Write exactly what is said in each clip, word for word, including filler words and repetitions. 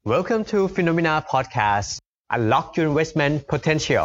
Welcome to Phenomena Podcast. Unlock your investment potential.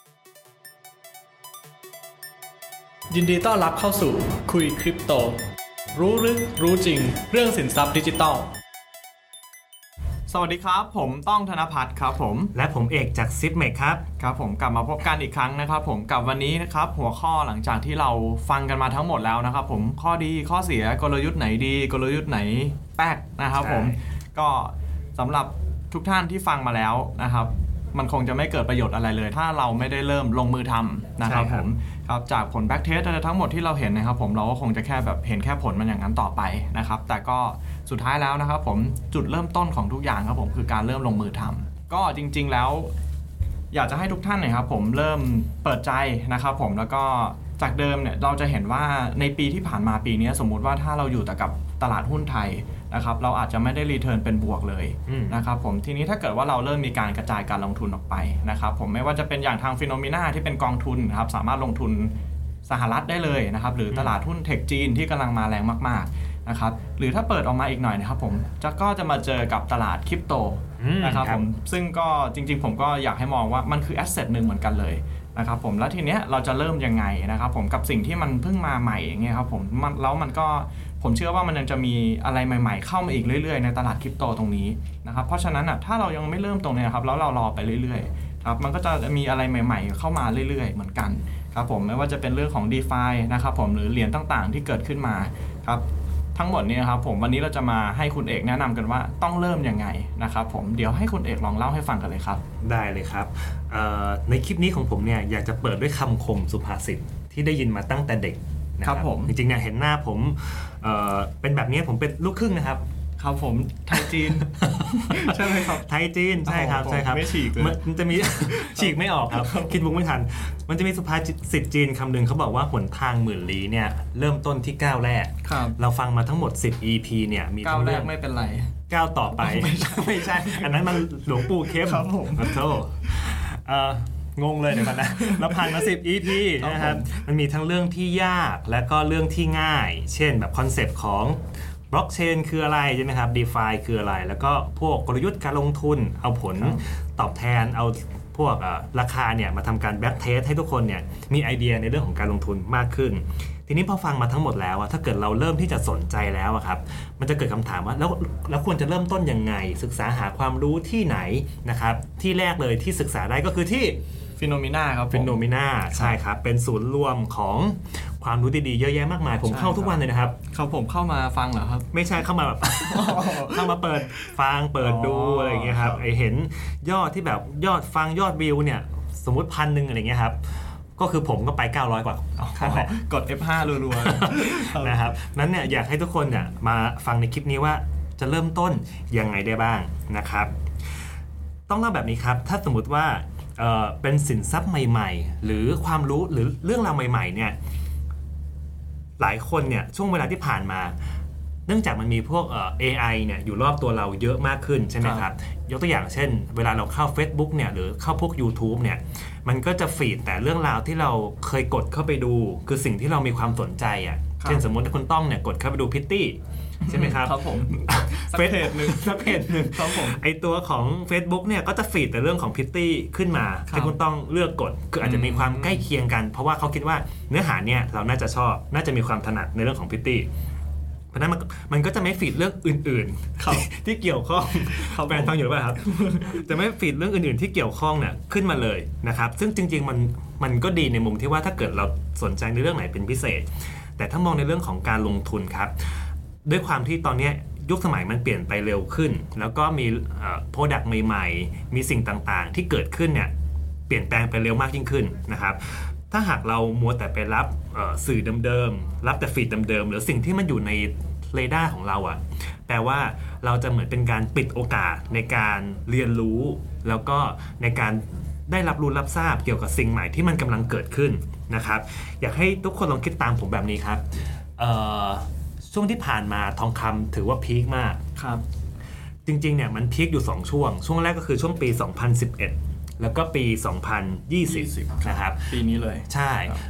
ยินดีต้อนรับเข้าสู่คุยคริปโตรู้ลึกรู้จริงเรื่องสินทรัพย์ดิจิทัลสวัสดีครับผมต้องธนภัทรครับผมและผมเอกจากซิปเมกครับครับผมกลับมาพบกันอีกครั้งนะครับผมกับวันนี้นะครับหัวข้อหลังจากที่เราฟังกันมาทั้งหมดแล้วนะครับผมข้อดีข้อเสียกลยุทธ์ไหนดีกลยุทธ์ไหนแป๊กนะครับผมก็สำหรับทุกท่านที่ฟังมาแล้วนะครับมันคงจะไม่เกิดประโยชน์อะไรเลยถ้าเราไม่ได้เริ่มลงมือทำนะครับผมครับจากผลแบ็กเทสอะไรทั้งหมดที่เราเห็นนะครับผมเราก็คงจะแค่แบบเห็นแค่ผลมันอย่างนั้นต่อไปนะครับแต่ก็สุดท้ายแล้วนะครับผมจุดเริ่มต้นของทุกอย่างครับผมคือการเริ่มลงมือทำก็จริงๆแล้วอยากจะให้ทุกท่านนะครับผมเริ่มเปิดใจนะครับผมแล้วก็จากเดิมเนี่ยเราจะเห็นว่าในปีที่ผ่านมาปีนี้สมมุติว่าถ้าเราอยู่แต่กับตลาดหุ้นไทยนะครับเราอาจจะไม่ได้รีเทิร์นเป็นบวกเลยนะครับผมทีนี้ถ้าเกิดว่าเราเริ่มมีการกระจายการลงทุนออกไปนะครับผมไม่ว่าจะเป็นอย่างทาง Phenomena ที่เป็นกองทุนนะครับสามารถลงทุนสหรัฐได้เลยนะครับหรือตลาดหุ้นเทคจีนที่กำลังมาแรงมากๆนะครับหรือถ้าเปิดออกมาอีกหน่อยนะครับผมจะก็จะมาเจอกับตลาดคริปโตนะครับผมซึ่งก็จริงๆผมก็อยากให้มองว่ามันคือแอสเซทหนึ่งเหมือนกันเลยนะครับผมแล้วทีเนี้ยเราจะเริ่มยังไงนะครับผมกับสิ่งที่มันเพิ่งมาใหม่อย่างเงี้ยครับผมมันแล้วมันก็ผมเชื่อว่ามันยังจะมีอะไรใหม่ๆเข้ามาอีกเรื่อยๆในตลาดคริปโตตรงนี้นะครับเพราะฉะนั้นอ่ะถ้าเรายังไม่เริ่มตรงนี้ครับแล้วเรารอไปเรื่อยๆครับมันก็จะมีอะไรใหม่ๆเข้ามาเรื่อยๆเหมือนกันครับผมไม่ว่าจะเป็นเรื่องของ DeFi นะครับผมหรือเหรียญต่างๆที่เกิดขึ้นมาครับทั้งหมดนี้ครับผมวันนี้เราจะมาให้คุณเอกแนะนำกันว่าต้องเริ่มยังไงนะครับผมเดี๋ยวให้คุณเอกลองเล่าให้ฟังกันเลยครับได้เลยครับในคลิปนี้ของผมเนี่ยอยากจะเปิดด้วยคำคมสุภาษิตที่ได้ยินมาตั้งแต่เด็กนะครับผมจริงๆเนี่ยเห็นหน้าผม เอ่อ เป็นแบบนี้ผมเป็นลูกครึ่งนะครับครับผมไทยจีนใช่ไหมครับไทยจีนใช่ครับใช่ครับไม่ฉีกเลยมันจะมี ฉีกไม่ออกครับคิดมุกไม่ทันมันจะมีสุภาษิตจีนคำหนึ่งเขาบอกว่าหนทางหมื่นลี้เนี่ยเริ่มต้นที่ก้าวแรกเราฟังมาทั้งหมดสิบ อี พี เนี่ยมีก้าวแรกไม่เป็นไรก้าวต่อไปไม่ใช่อันนั้นมันหลวงปู่เข้มครับผมขอโทษงงเลยเดี๋ยวก่อนนะเราผ่านมาสิบ อี พี นะครับมันมีทั้งเรื่องที่ยากและก็เรื่องที่ง่ายเช่นแบบคอนเซปต์ของบล็อกเชนคืออะไรใช่ไหมครับ DeFi คืออะไรแล้วก็พวกกลยุทธ์การลงทุนเอาผลตอบแทนเอาพวกราคาเนี่ยมาทำการแบ็กเทสให้ทุกคนเนี่ยมีไอเดียในเรื่องของการลงทุนมากขึ้นทีนี้พอฟังมาทั้งหมดแล้วถ้าเกิดเราเริ่มที่จะสนใจแล้วครับมันจะเกิดคำถามว่าแล้วแล้วควรจะเริ่มต้นยังไงศึกษาหาความรู้ที่ไหนนะครับที่แรกเลยที่ศึกษาได้ก็คือที่ Phenomena ครับ Phenomena ใช่ครับเป็นศูนย์รวมของความรู้ดีๆเยอะแยะมากมายผมเข้าทุกวันเลยนะครับเขาผมเข้ามาฟังเหรอครับไม่ใช่เข้ามาแบบ เข้ามาเปิดฟังเปิดดูอะไรอย่างเงี้ยครับไอเห็นยอดที่แบบยอดฟังยอดวิวเนี่ยสมมุติพันหนึ่งอะไรเงี้ยครับก็คือผมก็ไปเก้าร้อยกว่ากด เอฟ ห้า รัวๆ นะครับนั้นเนี่ยอยากให้ทุกคนเนี่ยมาฟังในคลิปนี้ว่าจะเริ่มต้นยังไงได้บ้างนะครับต้องเล่าแบบนี้ครับถ้าสมมุติว่าเอ่อเป็นสินทรัพย์ใหม่ๆหรือความรู้หรือเรื่องราวใหม่ๆเนี่ยหลายคนเนี่ยช่วงเวลาที่ผ่านมาเนื่องจากมันมีพวกเอ่อ เอ ไอ เนี่ยอยู่รอบตัวเราเยอะมากขึ้นใช่ไหมครับยกตัวอย่างเช่นเวลาเราเข้า Facebook เนี่ยหรือเข้าพวก YouTube เนี่ยมันก็จะฟีดแต่เรื่องราวที่เราเคยกดเข้าไปดูคือสิ่งที่เรามีความสนใจอ่ะเช่นสมมติถ้าคุณต้องเนี่ยกดเข้าไปดูพิตตี้ใช่ไหมครับครับผมสักเพจหนึ่งสักเพจหนึ่งครับผมไอตัวของ Facebook เนี่ยก็จะฟีดแต่เรื่องของพิตตี้ขึ้นมาให้คุณต้องเลือกกดคืออาจจะมีความใกล้เคียงกันเพราะว่าเขาคิดว่าเนื้อหาเนี่ยเราน่าจะชอบน่าจะมีความถนัดในเรื่องของพิตตี้เพราะนั้นมันมันก็จะไม่ฟีดเรื่องอื่นๆที่เกี่ยวข้องแฟนฟังอยู่หรือเปล่าครับจะไม่ฟีดเรื่องอื่นๆที่เกี่ยวข้องเนี่ยขึ้นมาเลยนะครับซึ่งจริงๆมันมันก็ดีในมุมที่ว่าถ้าเกิดเราสนใจในเรื่องไหนเป็นพิเศษแต่ถ้ามองในเรื่องของการลงทุนครับด้วยความที่ตอนนี้ยุคสมัยมันเปลี่ยนไปเร็วขึ้นแล้วก็มีโปรดักต์ใหม่ๆมีสิ่งต่างๆที่เกิดขึ้นเนี่ยเปลี่ยนแปลงไปเร็วมากยิ่งขึ้นนะครับถ้าหากเรามัวแต่ไปรับสื่อเดิมๆรับแต่ฟีดเดิมๆหรือสิ่งที่มันอยู่ในเรดาร์ของเราอ่ะแปลว่าเราจะเหมือนเป็นการปิดโอกาสในการเรียนรู้แล้วก็ในการได้รับรู้รับทราบเกี่ยวกับสิ่งใหม่ที่มันกำลังเกิดขึ้นนะครับอยากให้ทุกคนลองคิดตามผมแบบนี้ครับช่วงที่ผ่านมาทองคำถือว่าพีคมากครับจริงๆเนี่ยมันพีคอยู่สองช่วงช่วงแรกก็คือช่วงปีสองพันสิบเอ็ดแล้วก็ปีสองพันยี่สิบนะครับปีนี้เลยใช่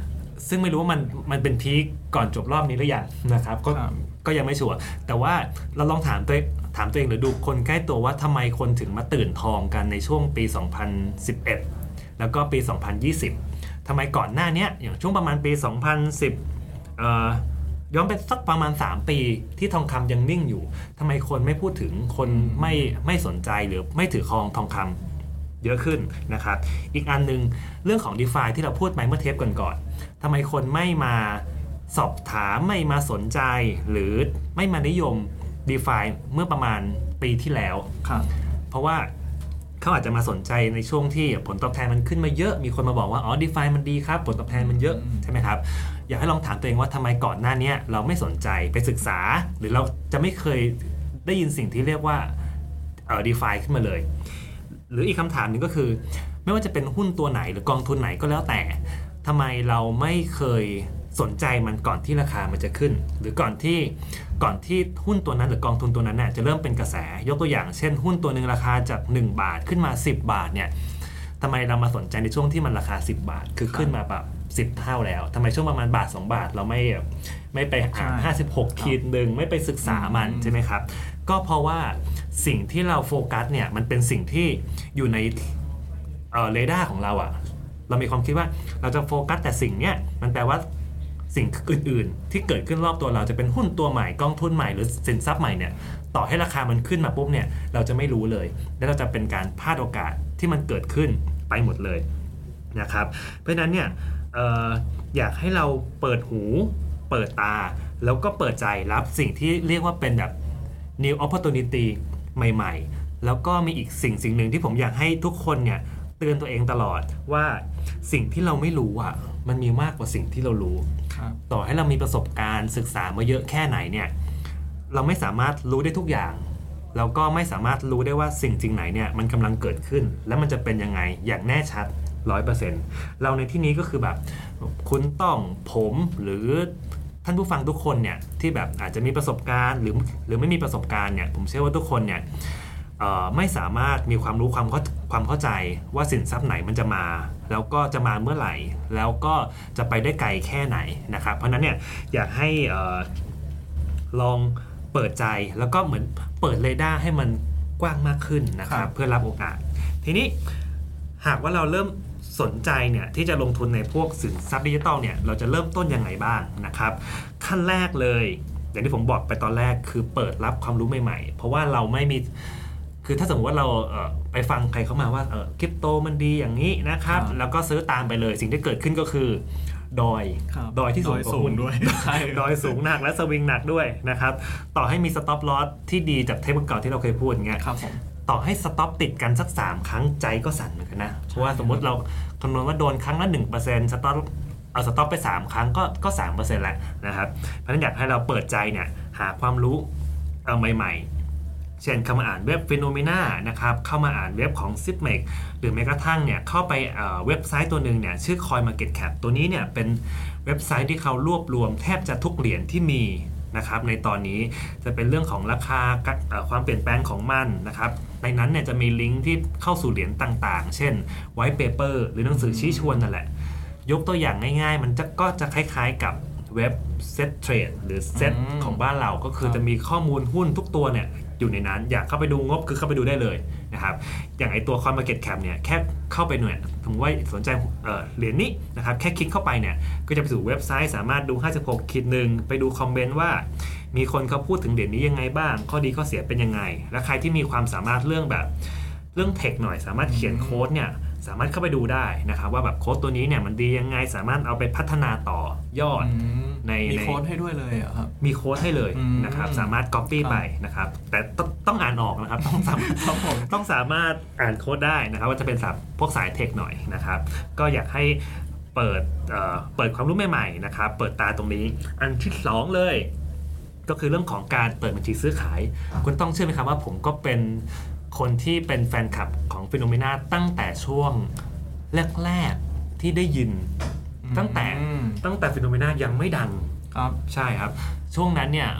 ซึ่งไม่รู้ว่ามันมันเป็นพีคก่อนจบรอบนี้หรือยังนะครับก็ก็ยังไม่ชัวร์แต่ว่าเราลองถามตัวถามตัวเองหรือดูคนใกล้ตัวว่าทำไมคนถึงมาตื่นทองกันในช่วงปีสองพันสิบเอ็ดแล้วก็ปีสองพันยี่สิบทำไมก่อนหน้านี้อย่างช่วงประมาณปีสองพันสิบเอ่อย้อนไปสักประมาณสามปีที่ทองคำยังนิ่งอยู่ทำไมคนไม่พูดถึงคนไม่ไม่สนใจหรือไม่ถือครองทองคำเยอะขึ้นนะครับอีกอันนึงเรื่องของ DeFi ที่เราพูดไปเมื่อเทปก่อนๆทำไมคนไม่มาสอบถามไม่มาสนใจหรือไม่มานิยม DeFi เมื่อประมาณปีที่แล้วเพราะว่าเขาอาจจะมาสนใจในช่วงที่ผลตอบแทนมันขึ้นมาเยอะมีคนมาบอกว่าอ๋อ DeFi มันดีครับผลตอบแทนมันเยอะใช่ไหมครับอยากให้ลองถามตัวเองว่าทำไมก่อนหน้านี้เราไม่สนใจไปศึกษาหรือเราจะไม่เคยได้ยินสิ่งที่เรียกว่าเอ่อ DeFi ขึ้นมาเลยหรืออีกคำถามหนึ่งก็คือไม่ว่าจะเป็นหุ้นตัวไหนหรือกองทุนไหนก็แล้วแต่ทำไมเราไม่เคยสนใจมันก่อนที่ราคามันจะขึ้นหรือก่อนที่ก่อนที่หุ้นตัวนั้นหรือกองทุนตัวนั้นเนี่ยจะเริ่มเป็นกระแสยกตัวอย่างเช่นหุ้นตัวนึงราคาจากหนึ่งบาทขึ้นมาสิบบาทเนี่ยทำไมเรามาสนใจในช่วงที่มันราคาสิบบาทคือขึ้นมาแบบสิบเท่าแล้วทำไมช่วงประมาณบาทสองบาทเราไม่ไม่ไปหาห้าสิบหกขีดหนึ่งไม่ไปศึกษามันใช่ไหมครับก็เพราะว่าสิ่งที่เราโฟกัสเนี่ยมันเป็นสิ่งที่อยู่ในเอ่อเรดาร์ของเราอะเรามีความคิดว่าเราจะโฟกัสแต่สิ่งเนี้ยมันแปลว่าสิ่งอื่นๆที่เกิดขึ้นรอบตัวเราจะเป็นหุ้นตัวใหม่กองทุนใหม่หรือสินทรัพย์ใหม่เนี่ยต่อให้ราคามันขึ้นมาปุ๊บเนี่ยเราจะไม่รู้เลยและเราจะเป็นการพลาดโอกาสที่มันเกิดขึ้นไปหมดเลยนะครับเพราะฉะนั้นเนี่ย เอ่อ อยากให้เราเปิดหูเปิดตาแล้วก็เปิดใจรับสิ่งที่เรียกว่าเป็นแบบ new opportunity ใหม่ๆแล้วก็มีอีกสิ่งสิ่งหนึ่งที่ผมอยากให้ทุกคนเนี่ยเตือนตัวเองตลอดว่าสิ่งที่เราไม่รู้อ่ะมันมีมากกว่าสิ่งที่เรารู้ต่อให้เรามีประสบการณ์ศึกษามาเยอะแค่ไหนเนี่ยเราไม่สามารถรู้ได้ทุกอย่างแล้วก็ไม่สามารถรู้ได้ว่าสิ่งจริงไหนเนี่ยมันกำลังเกิดขึ้นและมันจะเป็นยังไงอย่างแน่ชัด ร้อยเปอร์เซ็นต์ เราในที่นี้ก็คือแบบคุณต้องผมหรือท่านผู้ฟังทุกคนเนี่ยที่แบบอาจจะมีประสบการณ์หรือหรือไม่มีประสบการณ์เนี่ยผมเชื่อว่าทุกคนเนี่ยไม่สามารถมีความรู้ความเข้าความเข้าใจว่าสินทรัพย์ไหนมันจะมาแล้วก็จะมาเมื่อไหร่แล้วก็จะไปได้ไกลแค่ไหนนะครับเพราะนั้นเนี่ยอยากให้ลองเปิดใจแล้วก็เหมือนเปิดเรดาร์ให้มันกว้างมากขึ้นนะครับเพื่อรับโอกาสทีนี้หากว่าเราเริ่มสนใจเนี่ยที่จะลงทุนในพวกสินทรัพย์ดิจิทัลเนี่ยเราจะเริ่มต้นยังไงบ้างนะครับขั้นแรกเลยอย่างที่ผมบอกไปตอนแรกคือเปิดรับความรู้ใหม่ๆเพราะว่าเราไม่มีคือถ้าสมมติว่าเราเอ่อไปฟังใครเข้ามาว่าเออคริปโตมันดีอย่างนี้นะครับแล้วก็ซื้อตามไปเลยสิ่งที่เกิดขึ้นก็คือดอยดอยที่สูงกว่าหุ้นด้วยดอยสูงหนักและสวิงหนักด้วยนะครับต่อให้มีสต็อปลอสที่ดีจากเทปเก่าที่เราเคยพูดอย่างเงี้ยต่อให้สต็อปติดกันสักสามครั้งใจก็สั่นเหมือนกันนะเพราะว่าสมมติเราคำนวณว่าโดนครั้งละ หนึ่งเปอร์เซ็นต์ สต็อปเอาสต็อปไปสามครั้งก็ก็ สามเปอร์เซ็นต์ แล้วนะครับเพราะฉะนั้นอยากให้เราเปิดใจเนี่ยหาความรู้เอาใหม่ๆเช่นเข้ามาอ่านเว็บ Phenomena นะครับเข้ามาอ่านเว็บของ ซิปเมก หรือแม้กระทั่งเนี่ยเข้าไปเว็บไซต์ตัวหนึ่งเนี่ยชื่อ CoinMarketCap ตัวนี้เนี่ยเป็นเว็บไซต์ที่เขารวบรวมแทบจะทุกเหรียญที่มีนะครับในตอนนี้จะเป็นเรื่องของราคาความเปลี่ยนแปลงของมันนะครับในนั้นเนี่ยจะมีลิงก์ที่เข้าสู่เหรียญต่างๆเช่น White Paper หรือหนังสือชี้ชวนนั่นแหละยกตัวอย่างง่ายๆมันจะก็จะคล้ายๆกับเว็บ Set Trade หรือ Set ของบ้านเราก็คือจะมีข้อมูลหุ้นทุกตัวเนี่ยอยู่ในนั้นอยากเข้าไปดูงบคือเข้าไปดูได้เลยนะครับอย่างไอตัว CoinMarketCap เนี่ยแค่เข้าไปหน่วยสมมติว่าสนใจ เอ่อ เหรียญนี้นะครับแค่คลิกเข้าไปเนี่ยก็จะไปสู่เว็บไซต์สามารถดูห้าสิบหกขีดหนึ่งไปดูคอมเมนต์ว่ามีคนเขาพูดถึงเหรียญนี้ยังไงบ้างข้อดีข้อเสียเป็นยังไงและใครที่มีความสามารถเรื่องแบบเรื่องเทคหน่อยสามารถเขียนโค้ดเนี่ยสามารถเข้าไปดูได้นะครับว่าแบบโค้ดตัวนี้เนี่ยมันดียังไงสามารถเอาไปพัฒนาต่อยอดในมีโค้ดให้ด้วยเลยเหรอครับมีโค้ดให้เลยนะครับสามารถ copy ไปนะครับแต่ต้องอ่านออกนะครับต้องสามต้องสามารถอ่านโค้ดได้นะครับว่าจะเป็นศัพท์พวกสายเทคหน่อยนะครับก็อยากให้เปิดเอ่อเปิดความรู้ใหม่ๆนะครับเปิดตาตรงนี้อันที่สองเลยก็คือเรื่องของการเปิดบัญชีซื้อขายคุณต้องเชื่อไหมครับว่าผมก็เป็นคนที่เป็นแฟนคลับของ Phenomena ตั้งแต่ช่วงแรกๆที่ได้ยินตั้งแต่ตั้งแต่ Phenomena ยังไม่ดังครับใช่ครับช่วงนั้นเนี่ยพ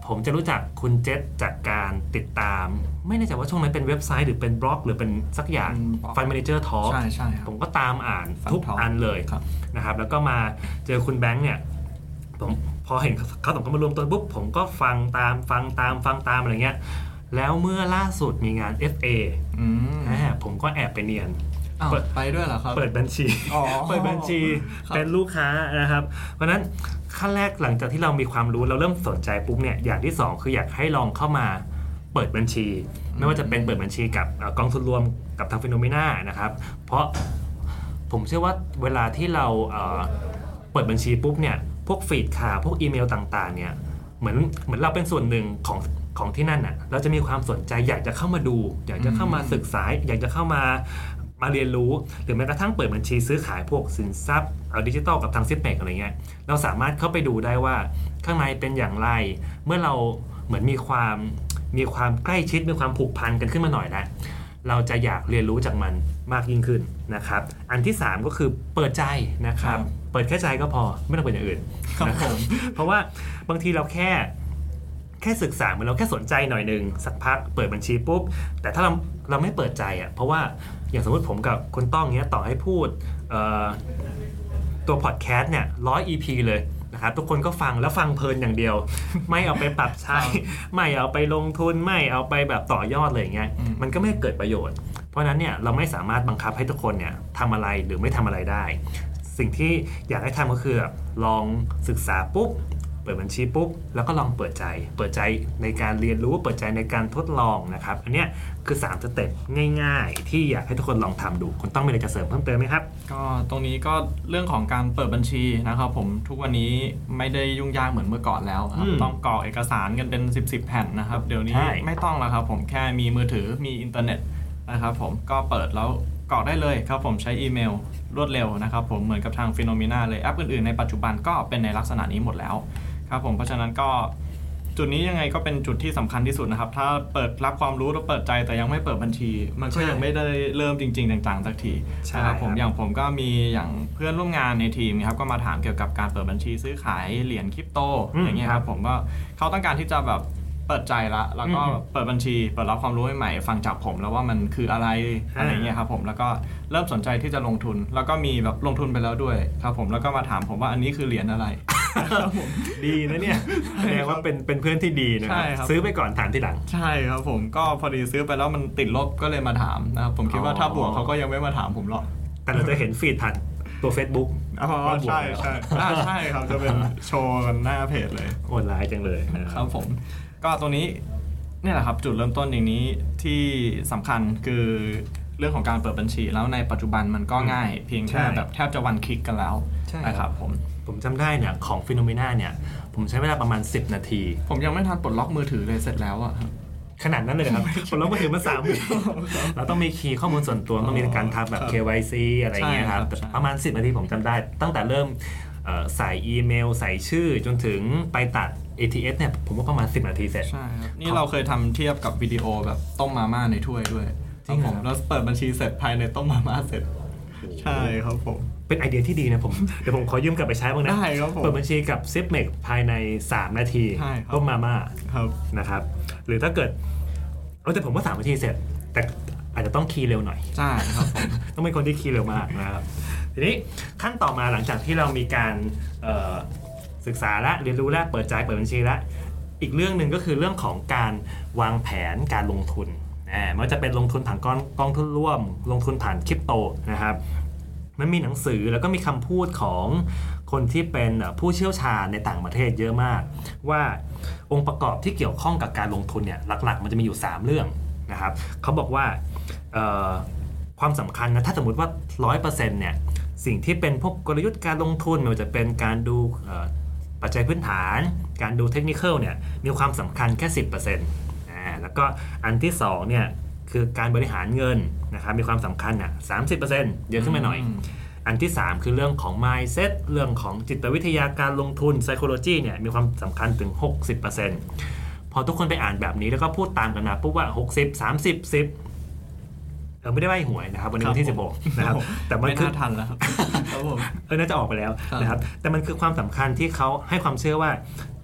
ผมจะรู้จักคุณเจษจากการติดตามไม่แน่ใจว่าช่วงนั้นเป็นเว็บไซต์หรือเป็นบล็อกหรือเป็นสักอย่าง Fund Manager Talk ใช่ใช่ครับผมก็ตามอ่านทุกอันเลยนะครับแล้วก็มาเจอคุณแบงค์เนี่ยผมพอเห็นเขาสองคนมารวมตัวปุ๊บผมก็ฟังตามฟังตามฟังตามอะไรเงี้ยแล้วเมื่อล่าสุดมีงาน เอฟ เออืมผมก็แอบไปเนียนเปิดไปด้วยเหรอครับเปิดบัญชีเปิดบัญชีเป็นลูกค้านะครับเพราะนั้นขั้นแรกหลังจากที่เรามีความรู้เราเริ่มสนใจปุ๊บเนี่ยอย่างที่สองคืออยากให้ลองเข้ามาเปิดบัญชีไม่ว่าจะเป็นเปิดบัญชีกับกองทุนรวมกับทาง Phenomena นะครับเพราะผมเชื่อว่าเวลาที่เราเปิดบัญชีปุ๊บเนี่ยพวกฟีดข่าวพวกอีเมลต่างๆเนี่ยเหมือนเหมือนเราเป็นส่วนหนึ่งของของที่นั่นน่ะเราจะมีความสนใจอยากจะเข้ามาดูอยากจะเข้ามาศึกษาอยากจะเข้ามามาเรียนรู้หรือแม้กระทั่งเปิดบัญชีซื้อขายพวกสินทรัพย์เอาดิจิตอลกับทางซิปเมกอะไรเงี้ยเราสามารถเข้าไปดูได้ว่าข้างในเป็นอย่างไรเมื่อเราเหมือนมีความมีความใกล้ชิดมีความผูกพันกันขึ้นมาหน่อยแล้วเราจะอยากเรียนรู้จากมันมากยิ่งขึ้นนะครับอันที่สามก็คือเปิดใจนะครับเปิดแค่ใจก็พอไม่ต้องเปิดอย่างอื่นครับผมเพราะว่าบางทีเราแค่แค่ศึกษาเหมือนเราแค่สนใจหน่อยนึงสักพักเปิดบัญชีปุ๊บแต่ถ้าเราเราไม่เปิดใจอ่ะเพราะว่าอย่างสมมติผมกับคุณต้องเนี้ยต่อให้พูดตัวพอดแคสต์เนี่ยร้อย อี พี เลยนะครับทุกคนก็ฟังแล้วฟังเพลินอย่างเดียว ไม่เอาไปปรับใช้ ไม่เอาไปลงทุนไม่เอาไปแบบต่อยอดเลยอย่างเงี้ยมันก็ไม่เกิดประโยชน์เพราะนั้นเนี่ยเราไม่สามารถบังคับให้ทุกคนเนี่ยทำอะไรหรือไม่ทำอะไรได้สิ่งที่อยากให้ทำก็คือลองศึกษาปุ๊บเปิดบัญชีปุ๊บแล้วก็ลองเปิดใจเปิดใจในการเรียนรู้เปิดใจในการทดลองนะครับอันเนี้ยคือสามสเต็ปง่ายๆที่อยากให้ทุกคนลองทำดูคุณต้องมีอะไรจะเสริมเพิ่มเติมไหมครับก็ตรงนี้ก็เรื่องของการเปิดบัญชีนะครับผมทุกวันนี้ไม่ได้ยุ่งยากเหมือนเมื่อก่อนแล้วต้องกรอกเอกสารกันเป็นสิบ สิบแผ่นนะครับเดี๋ยวนี้ไม่ต้องแล้วครับผมแค่มีมือถือมีอินเทอร์เน็ตนะครับผมก็เปิดแล้วกรอกได้เลยครับผมใช้อีเมลรวดเร็วนะครับผมเหมือนกับทาง Phenomena เลยแอปอื่นๆในปัจจุบันก็เป็นในลักษณะนี้หมดแล้วครับผมเพราะฉะนั้นก็จุดนี้ยังไงก็เป็นจุดที่สำคัญที่สุดนะครับถ้าเปิดรับความรู้แล้วเปิดใจแต่ยังไม่เปิดบัญชีมันก็ยังไม่ได้เริ่มจริงๆต่างๆสักทีนะครับผมอย่างผมก็มีอย่างเพื่อนร่วมงานในทีมครับก็มาถามเกี่ยวกับการเปิดบัญชีซื้อขายเหรียญคริปโตอย่างเงี้ยครับผมก็เขาต้องการที่จะแบบเปิดใจละแล้วก็เปิดบัญชีเปิดรับความรู้ใหม่ๆฟังจากผมแล้วว่ามันคืออะไรอะไรเงี้ยครับผมแล้วก็เริ่มสนใจที่จะลงทุนแล้วก็มีแบบลงทุนไปแล้วด้วยครับผมแล้วก็มาถามผมว่าอันนี้คือเหรียญอะไรดีนะเนี่ยแสดงว่าเป็นเป็นเพื่อนที่ดีนะครับซื้อไปก่อนถามทีหลังใช่ครับผมก็พอดีซื้อไปแล้วมันติดลบก็เลยมาถามนะครับผมคิดว่าถ้าบวกเขาก็ยังไม่มาถามผมหรอกแต่เราจะเห็นฟีดผ่านตัว Facebook อ๋อใช่ใช่ใช่ครับจะเป็นโชว์กันหน้าเพจเลยโหดร้ายจังเลยครับผมก็ตัวนี้นี่แหละครับจุดเริ่มต้นอย่างนี้ที่สำคัญคือเรื่องของการเปิดบัญชีแล้วในปัจจุบันมันก็ง่ายเพียงแค่แบบแทบจะวันคลิกกันแล้วนะครับผมผมจำได้เนี่ยของ Phenomena เนี่ยผมใช้เวลาประมาณสิบนาทีผมยังไม่ทันปลดล็อกมือถือเลยเสร็จแล้วอะขนาดนั้นเลยครับปลดล็อกมือถือมาสามวิเราต้องมีคีย์ข้อมูลส่วนตัวต้องมีการทำแบบ เค วาย ซี อะไรอย่างเงี้ยครับประมาณสิบนาทีผมจำได้ตั้งแต่เริ่มใส่อีเมลใส่ชื่อจนถึงไปตัด เอ ที เอส เนี่ยผมว่าประมาณสิบนาทีเสร็จใช่ครับนี่เราเคยทำเทียบกับวิดีโอแบบต้มมาม่าในถ้วยด้วยครับผมแล้วเปิดบัญชีเสร็จภายในต้มมาม่าเสร็จใช่ครับผมเป็นไอเดียที่ดีนะผมเดี๋ยวผมขอยืมกลับไปใช้บ้างนะได้ครับผมเปิดบัญชีกับ Zipmec ภายในสามนาทีต้มมาม่านะครับหรือถ้าเกิดเออแต่ผมว่าสามนาทีเสร็จแต่อาจจะต้องคีย์เร็วหน่อยใช่ครับผมต้องเป็นคนที่คีย์เร็วมากนะครับทีนี้ขั้นต่อมาหลังจากที่เรามีการศึกษาและเรียนรู้และเปิดใจเปิดบัญชีและอีกเรื่องหนึ่งก็คือเรื่องของการวางแผนการลงทุนไม่ว่าจะเป็นลงทุนผ่านกองกองทุนร่วมลงทุนผ่านคริปโตนะครับมันมีหนังสือแล้วก็มีคำพูดของคนที่เป็นผู้เชี่ยวชาญในต่างประเทศเยอะมากว่าองค์ประกอบที่เกี่ยวข้องกับการลงทุนเนี่ยหลักๆมันจะมีอยู่สามเรื่องนะครับเขาบอกว่าความสำคัญนะถ้าสมมติว่า ร้อยเปอร์เซ็นต์ เนี่ยสิ่งที่เป็นพวกกลยุทธ์การลงทุนไม่ว่าจะเป็นการดูปัจจัยพื้นฐานการดูเทคนิคเนี่ยมีความสำคัญแค่ สิบเปอร์เซ็นต์ อ่าแล้วก็อันที่สองเนี่ยคือการบริหารเงินนะครับมีความสำคัญอ่ะ สามสิบเปอร์เซ็นต์ เยอะขึ้นมาหน่อยอันที่สามคือเรื่องของ mindset เรื่องของจิตวิทยาการลงทุน psychology เนี่ยมีความสำคัญถึง หกสิบเปอร์เซ็นต์ พอทุกคนไปอ่านแบบนี้แล้วก็พูดตามกันมาปุ๊บว่าหกสิบ สามสิบ สิบเออไม่ได้ใบ้หวยนะครับวันนี้วันที่สิบหกนะครับแต่มันคือทันแล้วครับเออน่าจะออกไปแล้วนะครับแต่มันคือความสำคัญที่เขาให้ความเชื่อว่า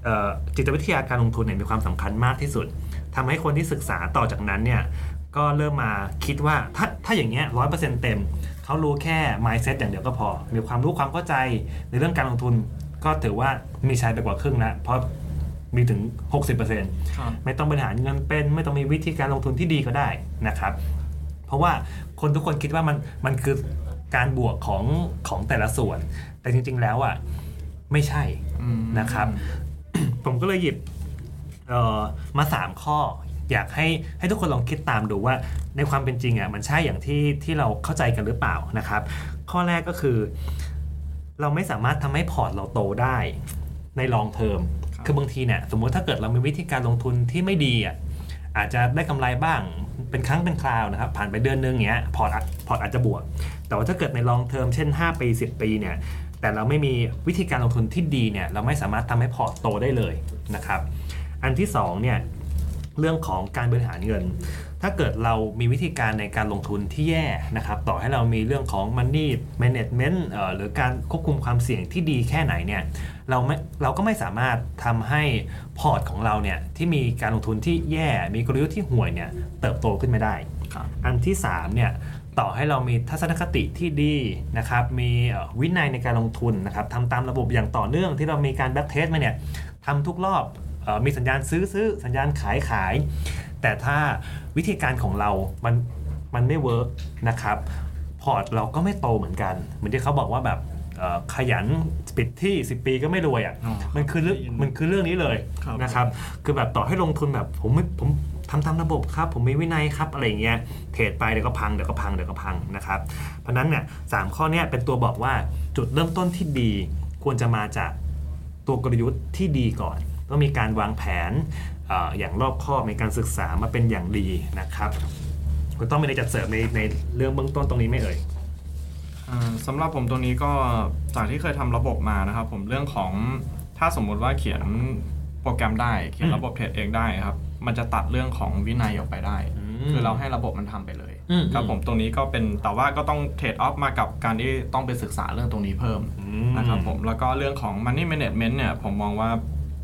จิตวิทยาการลงทุนเนี่ยมีความสำคัญมากที่สุดทำให้คนที่ศึกษาต่อจากนั้นเนี่ยก็เริ่มมาคิดว่าถ้าถ้าอย่างเงี้ยร้อยเปอร์เซ็นต์เต็มเขารู้แค่ mindset อย่างเดียวก็พอมีความรู้ความเข้าใจในเรื่องการลงทุนก็ถือว่ามีชัยไปกว่าครึ่งแล้วเพราะมีถึง หกสิบเปอร์เซ็นต์ ไม่ต้องบริหารเงินเป็นไม่ต้องมีวิธีการลงทุนที่ดีก็ได้นะครับเพราะว่าคนทุกคนคิดว่ามันมันคือการบวกของของแต่ละส่วนแต่จริงๆแล้วอ่ะไม่ใช่นะครับ ผมก็เลยหยิบมาสามข้ออยากให้ให้ทุกคนลองคิดตามดูว่าในความเป็นจริงอ่ะมันใช่อย่างที่ที่เราเข้าใจกันหรือเปล่านะครับข้อแรกก็คือเราไม่สามารถทำให้พอร์ตเราโตได้ในลองเทอมคือบางทีเนี่ยสมมติถ้าเกิดเรามีวิธีการลงทุนที่ไม่ดีอ่ะอาจจะได้กำไรบ้างเป็นครั้งเป็นคราวนะครับผ่านไปเดือนนึงเงี้ยพอร์ตพอร์ตอาจจะบวกแต่ว่าถ้าเกิดในลองเทอมเช่นห้าปีสิบปีเนี่ยแต่เราไม่มีวิธีการลงทุนที่ดีเนี่ยเราไม่สามารถทำให้พอร์ตโตได้เลยนะครับอันที่สองเนี่ยเรื่องของการบริหารเงินถ้าเกิดเรามีวิธีการในการลงทุนที่แย่นะครับต่อให้เรามีเรื่องของ money management เอ่อหรือการควบคุมความเสี่ยงที่ดีแค่ไหนเนี่ยเราไม่เราก็ไม่สามารถทำให้พอร์ตของเราเนี่ยที่มีการลงทุนที่แย่มีกลยุทธ์ที่ห่วยเนี่ยเติบโตขึ้นไม่ได้อันที่สามเนี่ยต่อให้เรามีทัศนคติที่ดีนะครับมีวินัยในการลงทุนนะครับทำตามระบบอย่างต่อเนื่องที่เรามีการแบ็กเทสมาเนี่ยทำทุกรอบมีสัญญาณซื้อซื้อสัญญาณขายขายแต่ถ้าวิธีการของเรามันมันไม่เวิร์กนะครับพอร์ตเราก็ไม่โตเหมือนกันเหมือนที่เขาบอกว่าแบบขยันปิดที่สิบปีก็ไม่รวยอ่ะมันคือมันคือเรื่องนี้เลยนะครับคือแบบต่อให้ลงทุนแบบผมไม่ผมทำตามระบบครับผมมีวินัยครับอะไรเงี้ยเทรดไปเดี๋ยวก็พังเดี๋ยวก็พังเดี๋ยวก็พังนะครับเพราะนั้นเนี่ยสามข้อนี้เป็นตัวบอกว่าจุดเริ่มต้นที่ดีควรจะมาจากตัวกลยุทธ์ที่ดีก่อนต้องมีการวางแผน อ, อย่างรอบคอบในการศึกษามาเป็นอย่างดีนะครับคุณต้องมีอะไรจัดเสริมในในเรื่องเบื้องต้นตรงนี้ไหมเอ่ยสำหรับผมตรงนี้ก็จากที่เคยทำระบบมานะครับผมเรื่องของถ้าสมมุติว่าเขียนโปรแกรมได้เขียนระบบเทรดเองได้ครับมันจะตัดเรื่องของวินัยออกไปได้คือเราให้ระบบมันทำไปเลยครับผมตรงนี้ก็เป็นแต่ว่าก็ต้องเทรดออฟมากับการที่ต้องไปศึกษาเรื่องตรงนี้เพิ่มนะครับผมแล้วก็เรื่องของ money management เนี่ยผมมองว่า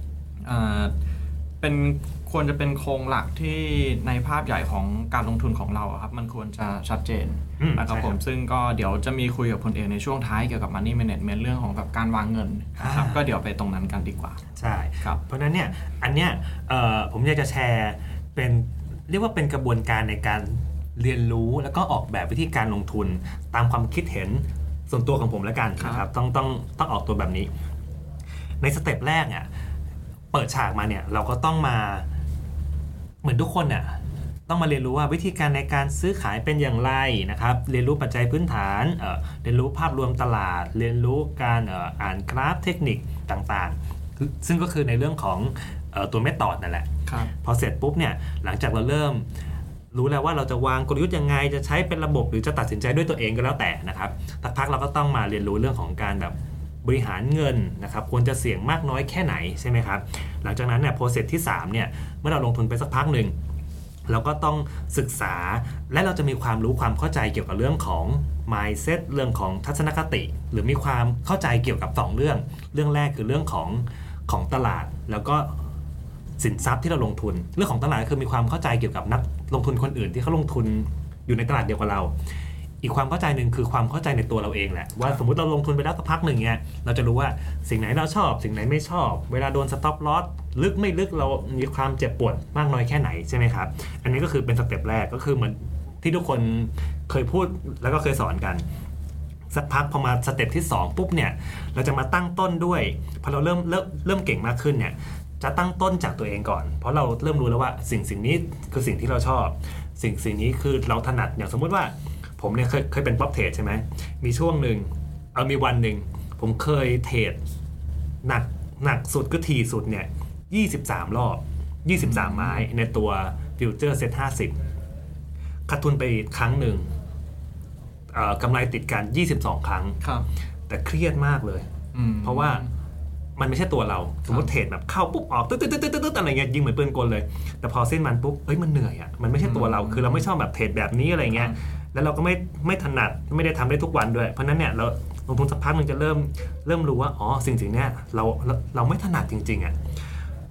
เป็นควรจะเป็นโครงหลักที่ในภาพใหญ่ของการลงทุนของเราครับมันควรจะชัดเจนนะครับผมซึ่งก็เดี๋ยวจะมีคุยกับคุณเอกในช่วงท้ายเกี่ยวกับ money management เรื่องของแบบการวางเงินนะครับก็เดี๋ยวไปตรงนั้นกันดีกว่าใช่ครับเพราะนั้นเนี่ยอันเนี้ยผมอยากจะแชร์เป็นเรียกว่าเป็นกระบวนการในการเรียนรู้แล้วก็ออกแบบวิธีการลงทุนตามความคิดเห็นส่วนตัวของผมแล้วกันนะครับต้องต้องต้องออกตัวแบบนี้ในสเต็ปแรกเนี่ยเปิดฉากมาเนี่ยเราก็ต้องมาเหมือนทุกคนเนี่ยต้องมาเรียนรู้ว่าวิธีการในการซื้อขายเป็นอย่างไรนะครับเรียนรู้ปัจจัยพื้นฐานเอ่อเรียนรู้ภาพรวมตลาดเรียนรู้การเอ่ออ่านกราฟเทคนิคต่างๆซึ่งก็คือในเรื่องของเอ่อตัวเมธอดนั่นแหละพอเสร็จปุ๊บเนี่ยหลังจากเราเริ่มรู้แล้วว่าเราจะวางกลยุทธ์ยังไงจะใช้เป็นระบบหรือจะตัดสินใจด้วยตัวเองก็แล้วแต่นะครับสักพักเราก็ต้องมาเรียนรู้เรื่องของการแบบบริหารเงินนะครับควรจะเสี่ยงมากน้อยแค่ไหนใช่ไหมครับหลังจากนั้นเนี่ยโปรเซสที่สามเนี่ยเมื่อเราลงทุนไปสักพักหนึ่งเราก็ต้องศึกษาและเราจะมีความรู้ความเข้าใจเกี่ยวกับเรื่องของ mindset เรื่องของทัศนคติหรือมีความเข้าใจเกี่ยวกับสองเรื่องเรื่องแรกคือเรื่องของของตลาดแล้วก็สินทรัพย์ที่เราลงทุนเรื่องของตลาดคือมีความเข้าใจเกี่ยวกับนักลงทุนคนอื่นที่เขาลงทุนอยู่ในตลาดเดียวกับเราอีกความเข้าใจหนึ่งคือความเข้าใจในตัวเราเองแหละว่าสมมุติเราลงทุนไปแล้วสักพักหนึ่งเนี่ยเราจะรู้ว่าสิ่งไหนเราชอบสิ่งไหนไม่ชอบเวลาโดนสต็อปลอสลึกไม่ลึกเรามีความเจ็บปวดมากน้อยแค่ไหนใช่ไหมครับอันนี้ก็คือเป็นสเต็ปแรกก็คือเหมือนที่ทุกคนเคยพูดแล้วก็เคยสอนกันสักพักพอมาสเต็ปที่สองปุ๊บเนี่ยเราจะมาตั้งต้นด้วยพอเราเริ่มเริ่มเริ่มเก่งมากขึ้นเนี่ยจะตั้งต้นจากตัวเองก่อนเพราะเราเริ่มรู้แล้วว่าสิ่งสิ่งนี้คือสิ่งที่เราชอบสิ่งสิ่งนี้คือเราถนัดอย่างสมมติว่าผมเนี่ยเคยเคยเป็นป๊อปเทรดใช่ไหมมีช่วงหนึ่งเอามีวันหนึ่งผมเคยเทรดหนักหนักสุดก็ทีสุดเนี่ยยี่สิบสามรอบยี่สิบสามไม้ในตัวฟิวเจอร์เซ็ตห้าสิบขาดทุนไปครั้งหนึ่งกำไรติดกันยี่สิบสองครั้งแต่เครียดมากเลยเพราะว่ามันไม่ใช่ตัวเราสมมติเทรดแบบเข้าปุ๊บออกตึ๊ดตึ๊ดตึ๊ดตึ๊ดอะไรเงี้ยยิงเหมือนปืนกลเลยแต่พอเส้นมันปุ๊บเอ้ยมันเหนื่อยอ่ะมันไม่ใช่ตัวเราคือเราไม่ชอบแบบเทรดแบบนี้อะไรเงี้ยแล้วเราก็ไม่ไม่ถนัดไม่ได้ทำได้ทุกวันด้วยเพราะนั้นเนี่ยเราลงทุนสักพักนึงจะเริ่มเริ่มรู้ว่าอ๋อสิ่งสิ่งเนี้ยเราเราเราไม่ถนัดจริงๆอ่ะ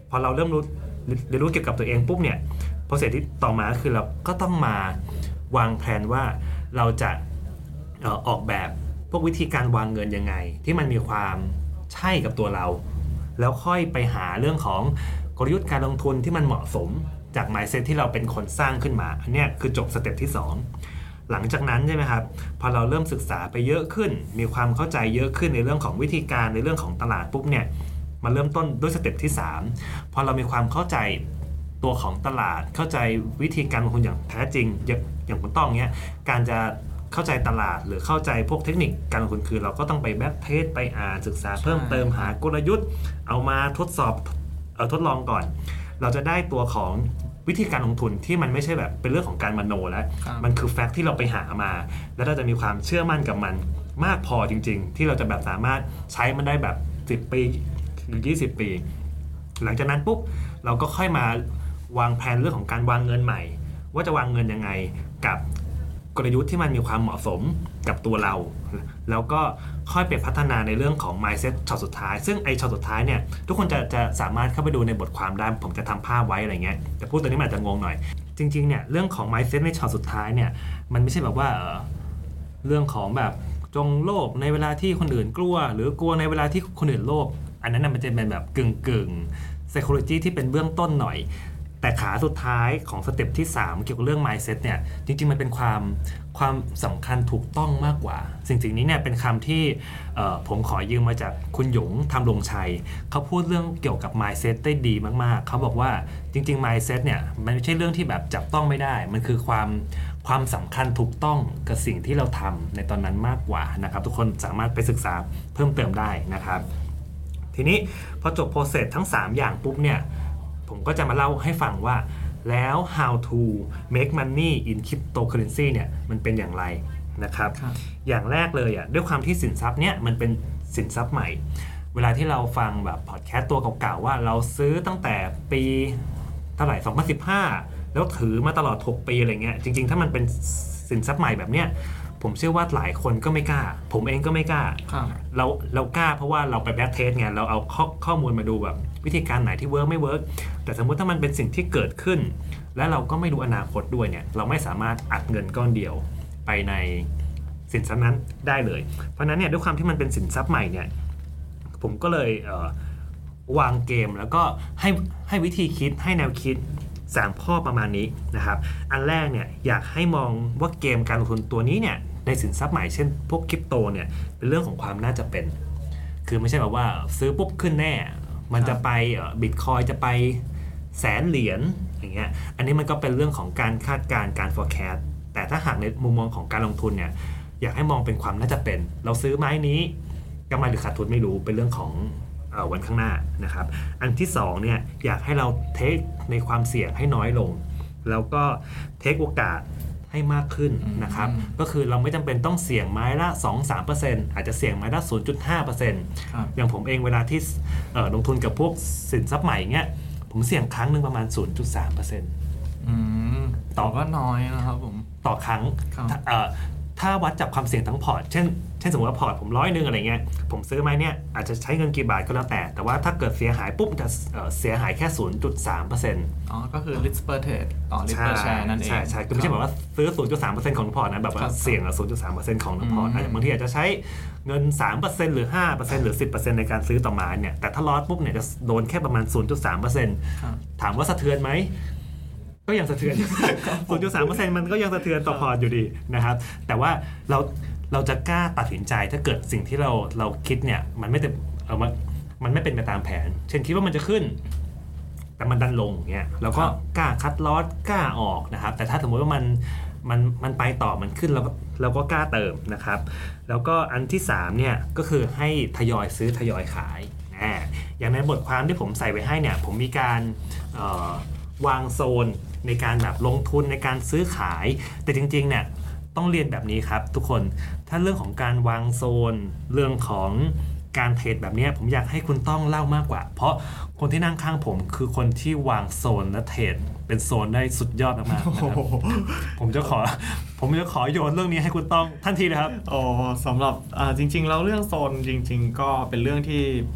พอเราเริ่มรู้เรียนรู้เกี่ยวกับตัวเองปุ๊บเนี่ยโปรเซสที่ต่อมาคือเราก็ต้องมาวางแผนว่าเราจะเอ่อออกแบบพวกวิธีการวางเงินยังไงที่มันมีความใช่กับตัวเราแล้วค่อยไปหาเรื่องของกลยุทธ์การลงทุนที่มันเหมาะสมจาก mindset ที่เราเป็นคนสร้างขึ้นมาอันนี้คือจบสเต็ปที่สองหลังจากนั้นใช่ไหมครับพอเราเริ่มศึกษาไปเยอะขึ้นมีความเข้าใจเยอะขึ้นในเรื่องของวิธีการในเรื่องของตลาดปุ๊บเนี่ยมาเริ่มต้นด้วยสเต็ปที่สามพอเรามีความเข้าใจตัวของตลาดเข้าใจวิธีการลงทุนอย่างแท้จริงอย่างคุณต้องเนี้ยการจะเข้าใจตลาดหรือเข้าใจพวกเทคนิคการลงทุนคือเราก็ต้องไปแบ็กเทสไปอ่านศึกษาเพิ่มเติมหากลยุทธ์เอามาทดสอบเออทดลองก่อนเราจะได้ตัวของวิธีการลงทุนที่มันไม่ใช่แบบเป็นเรื่องของการมโนแล้วมันคือแฟกต์ที่เราไปหามาแล้วเราจะมีความเชื่อมั่นกับมันมากพอจริงๆที่เราจะแบบสามารถใช้มันได้แบบสิบปีหรือยี่สิบปีหลังจากนั้นปุ๊บเราก็ค่อยมาวางแผนเรื่องของการวางเงินใหม่ว่าจะวางเงินยังไงกับกลยุทธ์ที่มันมีความเหมาะสมกับตัวเราแล้วก็ค่อยไปพัฒนาในเรื่องของ mindset ช็อตสุดท้ายซึ่งไอช็อตสุดท้ายเนี่ยทุกคนจะจะสามารถเข้าไปดูในบทความได้ผมจะทำภาพไว้อะไรเงี้ยแต่พูดตัวนี้มันอาจจะงงหน่อยจริงๆเนี่ยเรื่องของ mindset ในช็อตสุดท้ายเนี่ยมันไม่ใช่แบบว่าเรื่องของแบบจงโลภในเวลาที่คนอื่นกลัวหรือกลัวในเวลาที่คนอื่นโลภอันนั้นมันจะเป็นแบบกึ่งกึ่ง psychology ที่เป็นเบื้องต้นหน่อยแต่ขาสุดท้ายของสเต็ปที่สามเกี่ยวกับเรื่อง mindset เนี่ยจริงๆมันเป็นความความสำคัญถูกต้องมากกว่าสิ่งสิ่งนี้เนี่ยเป็นคำที่ผมขอยืมมาจากคุณหยงทำลงชัยเขาพูดเรื่องเกี่ยวกับ mindset ได้ดีมากๆเขาบอกว่าจริงๆ mindset เนี่ยมันไม่ใช่เรื่องที่แบบจับต้องไม่ได้มันคือความความสำคัญถูกต้องกับสิ่งที่เราทำในตอนนั้นมากกว่านะครับทุกคนสามารถไปศึกษาเพิ่มเติมได้นะครับทีนี้พอจบ process ทั้งสามอย่างปุ๊บเนี่ยผมก็จะมาเล่าให้ฟังว่าแล้ว how to make money in cryptocurrency เนี่ยมันเป็นอย่างไรนะครับอย่างแรกเลยอ่ะด้วยความที่สินทรัพย์เนี่ยมันเป็นสินทรัพย์ใหม่เวลาที่เราฟังแบบพอดแคสต์ตัวเก่าๆว่าเราซื้อตั้งแต่ปีเท่าไหร่สองพันสิบห้าแล้วถือมาตลอดหกปีอะไรเงี้ยจริงๆถ้ามันเป็นสินทรัพย์ใหม่แบบเนี้ยผมเชื่อว่าหลายคนก็ไม่กล้าผมเองก็ไม่กล้าเราเรากล้าเพราะว่าเราไปแบ็กเทสไงเราเอาข้อข้อมูลมาดูแบบวิธีการไหนที่เวิร์กไม่เวิร์กแต่สมมุติถ้ามันเป็นสิ่งที่เกิดขึ้นและเราก็ไม่รู้อนาคตด้วยเนี่ยเราไม่สามารถอัดเงินก้อนเดียวไปในสินทรัพย์นั้นได้เลยเพราะนั้นเนี่ยด้วยความที่มันเป็นสินทรัพย์ใหม่เนี่ยผมก็เลยเอ่อวางเกมแล้วก็ให้ให้วิธีคิดให้แนวคิดสามข้อประมาณนี้นะครับอันแรกเนี่ยอยากให้มองว่าเกมการลงทุนตัวนี้เนี่ยในสินทรัพย์ใหม่เช่นพวกคริปโตเนี่ยเป็นเรื่องของความน่าจะเป็นคือไม่ใช่แบบว่าซื้อปุ๊บขึ้นแน่มันจะไปบิตคอยจะไปแสนเหรียญอย่างเงี้ยอันนี้มันก็เป็นเรื่องของการคาดการณ์การ forecast แต่ถ้าหากในมุมมองของการลงทุนเนี่ยอยากให้มองเป็นความน่าจะเป็นเราซื้อไม้นี้กำไรหรือขาดทุนไม่รู้เป็นเรื่องของวันข้างหน้านะครับอันที่สองเนี่ยอยากให้เราเทคในความเสี่ยงให้น้อยลงแล้วก็เทคโอกาสให้มากขึ้นนะครับก็คือเราไม่จำเป็นต้องเสี่ยงไม้ละ สองถึงสามเปอร์เซ็นต์ อาจจะเสี่ยงไม้ละ ศูนย์จุดห้าเปอร์เซ็นต์ อย่างผมเองเวลาที่ลงทุนกับพวกสินทรัพย์ใหม่เงี้ยผมเสี่ยงครั้งนึงประมาณ ศูนย์จุดสามเปอร์เซ็นต์อืมต่อก็น้อยนะครับผมต่อครั้งถ้าวัดจับความเสี่ยงทั้งพอร์ตเช่นเช่นสมมติว่าพอร์ตผมร้อยนึงอะไรเงี้ยผมซื้อไม้เนี่ยอาจจะใช้เงินกี่บาทก็แล้วแต่แต่ว่าถ้าเกิดเสียหายปุ๊บจะเสียหายแค่ ศูนย์จุดสามเปอร์เซ็นต์อ๋อก็คือ risk per trade ต่อ risk per share นั่นเองใช่ใช่คือไม่ใช่แบบว่าซื้อ ศูนย์จุดสามเปอร์เซ็นต์ ของพอร์ตนะแบบว่าเสี่ยง ศูนย์จุดสามเปอร์เซ็นต์ ของพอร์ตบางทีอาจจะใช้เงิน สามเปอร์เซ็นต์ หรือ ห้าเปอร์เซ็นต์ หรือ สิบเปอร์เซ็นต์ ในการซื้อต่อไม้เนี่ยแต่ถ้าลอสปุ๊บเนี่ยจะโดนแค่ประมาณ ศูนย์จุดสามเปอร์เซ็นต์ ถามว่าสะเทือนไหมก็ยังสะเทือน ศูนย์จุดสามเปอร์เซ็นต์ มันก็ยังสะเทือนต่อพอร์ตอยู่ดีนะครับแต่ว่าเราเราจะกล้าตัดสินใจถ้าเกิดสิ่งที่เราเราคิดเนี่ยมันไม่เต็มเออมันมันไม่เป็นไปตามแผนเช่นคิดว่ามันจะขึ้นแต่มันดันลงเงี้ยเราก็กล้าคัดลอสกล้าออกนะครับแต่ถ้าสมมติว่ามันมันมันไปต่อมันขึ้นเราก็เราก็กล้าเติมนะครับแล้วก็อันที่สามเนี่ยก็คือให้ทยอยซื้อทยอยขายอ่าอย่างในบทความที่ผมใส่ไว้ให้เนี่ยผมมีการเอ่อวางโซนในการแบบลงทุนในการซื้อขายแต่จริงๆเนี่ยต้องเรียนแบบนี้ครับทุกคนถ้าเรื่องของการวางโซนเรื่องของการเทรดแบบนี้ผมอยากให้คุณต้องเล่ามากกว่าเพราะคนที่นั่งข้างผมคือคนที่วางโซนและเทรดเป็นโซนได้สุดยอดมากๆนะครับผมจะขอผมจะขอโยนเรื่องนี้ให้คุณต้องทันทีเลยครับอ๋อสำหรับอ่าจริงๆแล้วเรื่องโซนจริงๆก็เป็นเรื่องที่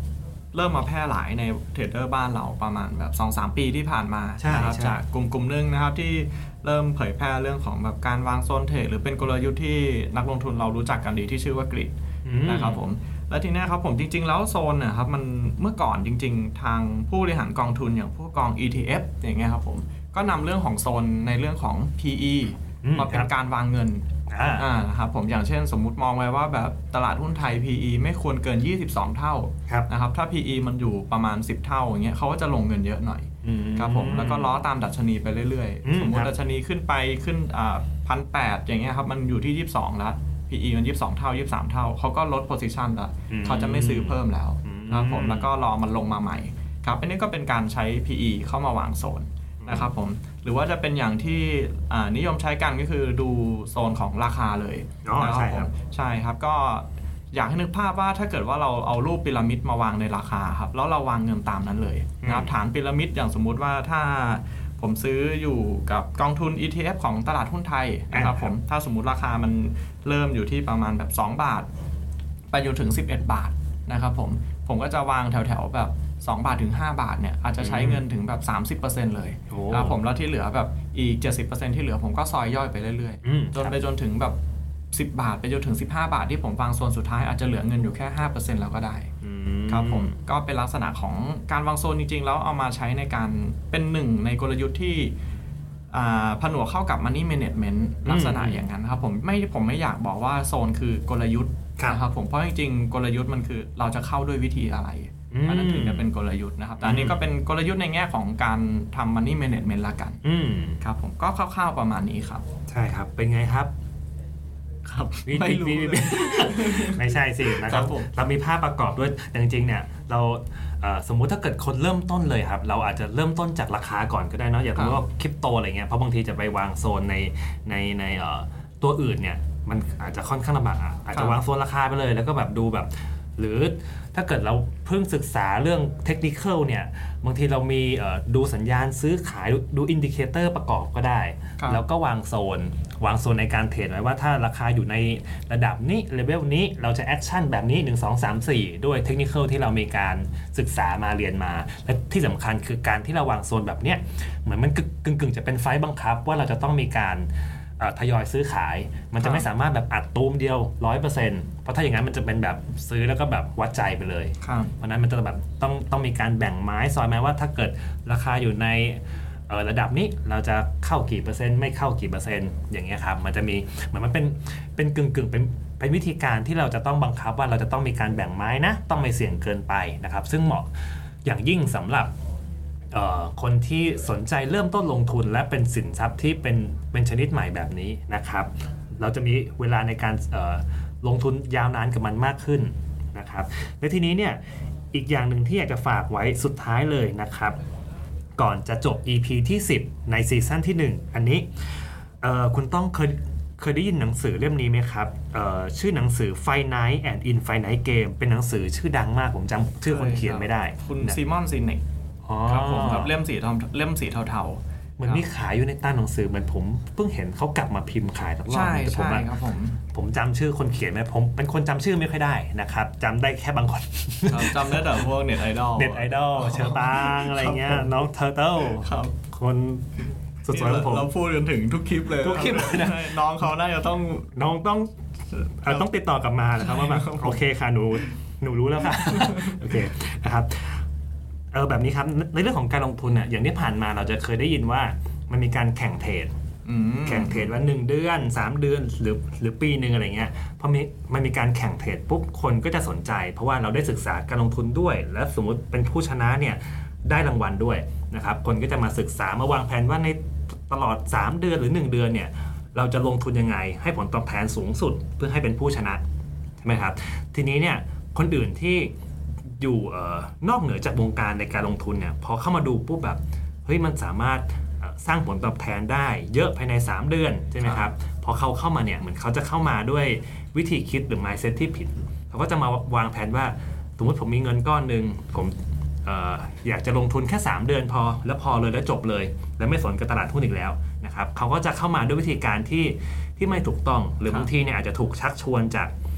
เริ่มมาแพร่หลายในเทรดเดอร์บ้านเราประมาณแบบ สองถึงสาม ปีที่ผ่านมานะครับจากกลุ่มกลุ่มนึงนะครับที่เริ่มเผยแพร่เรื่องของแบบการวางโซนเทรดหรือเป็นกลยุทธ์ที่นักลงทุนเรารู้จักกันดีที่ชื่อว่ากริดนะครับผมและทีนี้ครับผมจริงๆแล้วโซนเนี่ยครับมันเมื่อก่อนจริงๆทางผู้บริหารกองทุนอย่างผู้กอง อี ที เอฟ อย่างเงี้ยครับผมก็นำเรื่องของโซนในเรื่องของ พี อี มาเป็นการวางเงินอ่าครับผมอย่างเช่นสมมุติมองไว้ว่าแบบตลาดหุ้นไทย พี อี ไม่ควรเกินยี่สิบสองเท่านะครับถ้า พี อี มันอยู่ประมาณสิบเท่าอย่างเงี้ยเขาก็จะลงเงินเยอะหน่อยครับผมแล้วก็ล้อตามดัชนีไปเรื่อยๆสมมุติดัชนีขึ้นไปขึ้นอ่า หนึ่งพันแปดร้อย อย่างเงี้ยครับมันอยู่ที่ยี่สิบสองแล้ว พี อี มันยี่สิบสองเท่ายี่สิบสามเท่าเขาก็ลด position ละเขาจะไม่ซื้อเพิ่มแล้วนะครับผมแล้วก็รอมันลงมาใหม่ครับอันนี้ก็เป็นการใช้ พี อี เข้ามาวางโซนนะครับผมหรือว่าจะเป็นอย่างที่นิยมใช้กันก็คือดูโซนของราคาเลยนะครับผมใช่ครับก็อยากให้นึกภาพว่าถ้าเกิดว่าเราเอารูปพีระมิดมาวางในราคาครับแล้วเราวางเงินตามนั้นเลยนะครับฐานพีระมิดอย่างสมมุติว่าถ้าผมซื้ออยู่กับกองทุน อี ที เอฟ ของตลาดหุ้นไทยนะครับผมถ้าสมมุติราคามันเริ่มอยู่ที่ประมาณแบบสองบาทไปจนถึงสิบเอ็ดบาทนะครับผมผมก็จะวางแถวๆแบบสองบาทถึงห้าบาทเนี่ยอาจจะใช้เงินถึงแบบ สามสิบเปอร์เซ็นต์ เลยนะครับผมแล้วที่เหลือแบบอีก เจ็ดสิบเปอร์เซ็นต์ ที่เหลือผมก็ซอยย่อยไปเรื่อยๆจนไปจนถึงแบบสิบบาทไปจนถึงสิบห้าบาทที่ผมวางโซนสุดท้ายอาจจะเหลือเงินอยู่แค่ ห้าเปอร์เซ็นต์ แล้วก็ได้ครับผมก็เป็นลักษณะของการวางโซนจริงๆแล้วเอามาใช้ในการเป็นหนึ่งในกลยุทธ์ที่ผนวกเข้ากับ Money Management ลักษณะอย่างนั้นครับผมไม่ผมไม่อยากบอกว่าโซนคือกลยุทธ์นะครับผมเพราะจริงๆกลยุทธ์มันคือเราจะเข้าด้วยวิธีอะไรอันนั้นถึงจะเป็นกลยุทธ์นะครับแต่อันนี้ก็เป็นกลยุทธ์ในแง่ของการทำ Money Management ละกันครับผมก็คร่าวๆประมาณนี้ครับใช่ครับเป็นไงครับครับไม่รู้ไม่ใช่สินะครับเรามีภาพประกอบด้วยจริงๆเนี่ยเราสมมุติถ้าเกิดคนเริ่มต้นเลยครับเราอาจจะเริ่มต้นจากราคาก่อนก็ได้เนาะอย่างว่าคริปโตอะไรเงี้ยเพราะบางทีจะไปวางโซนในในในตัวอื่นเนี่ยมันอาจจะค่อนข้างลำบากอาจจะวางโซนราคาไปเลยแล้วก็แบบดูแบบหรือถ้าเกิดเราเพิ่งศึกษาเรื่องเทคนิคอลเนี่ยบางทีเรามีดูสัญญาณซื้อขายดูอินดิเคเตอร์ประกอบก็ได้แล้วก็วางโซนวางโซนในการเทรดไว้ว่าถ้าราคาอยู่ในระดับนี้เลเวลนี้เราจะแอคชั่นแบบนี้หนึ่ง สอง สาม สี่ด้วยเทคนิคอลที่เรามีการศึกษามาเรียนมาและที่สำคัญคือการที่เราวางโซนแบบเนี้ยเหมือนมันกึ่งๆจะเป็นไฟบังคับว่าเราจะต้องมีการทยอยซื้อขายมันจะไม่สามารถแบบอัดตูมเดียว ร้อยเปอร์เซ็นต์ เพราะถ้าอย่างนั้นมันจะเป็นแบบซื้อแล้วก็แบบวัดใจไปเลยเพราะนั้นมันจะแบบต้องต้องมีการแบ่งไม้ซอยไม้ว่าถ้าเกิดราคาอยู่ในระดับนี้เราจะเข้ากี่เปอร์เซ็นต์ไม่เข้ากี่เปอร์เซ็นต์อย่างเงี้ยครับมันจะมีเหมือนมันเป็นเป็นกึ่งกึ่งเป็นเป็นวิธีการที่เราจะต้องบังคับว่าเราจะต้องมีการแบ่งไม้นะต้องไม่เสี่ยงเกินไปนะครับซึ่งเหมาะอย่างยิ่งสำหรับคนที่สนใจเริ่มต้นลงทุนและเป็นสินทรัพย์ที่เป็นเป็นชนิดใหม่แบบนี้นะครับเราจะมีเวลาในการลงทุนยาวนานกับมันมากขึ้นนะครับและทีนี้เนี่ยอีกอย่างหนึ่งที่อยากจะฝากไว้สุดท้ายเลยนะครับก่อนจะจบ อี พี ที่สิบในซีซั่นที่หนึ่งอันนี้คุณต้องเคยเคยได้ยินหนังสือเล่มนี้ไหมครับชื่อหนังสือ Finite and Infinite Game เป็นหนังสือชื่อดังมากผมจำชื่อคนเขียนไม่ได้คุณซีมอนซินเนกครับผมครับเล่มสีเล่มสีเทาๆเหมือนมีขายอยู่ในใต้หนังสือเหมือนผมเพิ่งเห็นเขากลับมาพิมพ์ขายสักรอบแต่ผมครับผมผมจำชื่อคนเขียนไหมผมเป็นคนจำชื่อไม่ค่อยได้นะครับจำได้แค่บางคนจำได้แต่พวกเน็ตไอดอลเน็ตไอดอลเชอร์ตางอะไรเงี้ยน้องเทอร์เทิลคนสุดสวยของผมเราพูดกันถึงทุกคลิปเลยทุกคลิปนะน้องเขาน่าจะต้องน้องต้องต้องติดต่อกลับมานะครับว่าแบบโอเคค่ะหนูหนูรู้แล้วค่ะโอเคนะครับเออแบบนี้ครับในเรื่องของการลงทุนเนี่ยอย่างที่ผ่านมาเราจะเคยได้ยินว่ามันมีการแข่งเทรดแข่งเทรดว่าหนึ่งเดือนสามเดือนหรือหรือปีนึงอะไรเงี้ยพอมีมันมีการแข่งเทรดปุ๊บคนก็จะสนใจเพราะว่าเราได้ศึกษาการลงทุนด้วยและสมมติเป็นผู้ชนะเนี่ยได้รางวัลด้วยนะครับคนก็จะมาศึกษามาวางแผนว่าในตลอดสามเดือนหรือหนึ่งเดือนเนี่ยเราจะลงทุนยังไงให้ผลตอบแทนสูงสุดเพื่อให้เป็นผู้ชนะใช่ไหมครับทีนี้เนี่ยคนอื่นที่อยู่นอกเหนือจากวงการในการลงทุนเนี่ยพอเข้ามาดูปุ๊บแบบเฮ้ยมันสามารถสร้างผลตอบแทนได้เยอะภายในสามเดือนใช่ไหมครับพอเขาเข้ามาเนี่ยเหมือนเขาจะเข้ามาด้วยวิธีคิดหรือ mindset ที่ผิดเขาก็จะมาวางแผนว่าสมมติผมมีเงินก้อนนึงผมเอ่ออยากจะลงทุนแค่สามเดือนพอแล้วพอเลยแล้วจบเลยแล้วไม่สนกับตลาดหุ้นอีกแล้วนะครับเขาก็จะเข้ามาด้วยวิธีการที่ที่ไม่ถูกต้องหรือบางทีเนี่ยอาจจะถูกชักชวนจาก